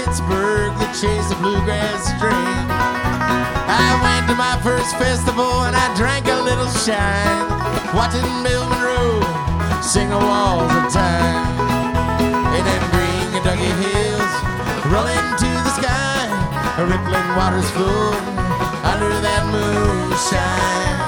Pittsburgh that chased the bluegrass dream. I went to my first festival and I drank a little shine, watching Bill Monroe sing the walls of time. In them green Kentucky hills, rolling to the sky, rippling waters full under that moonshine.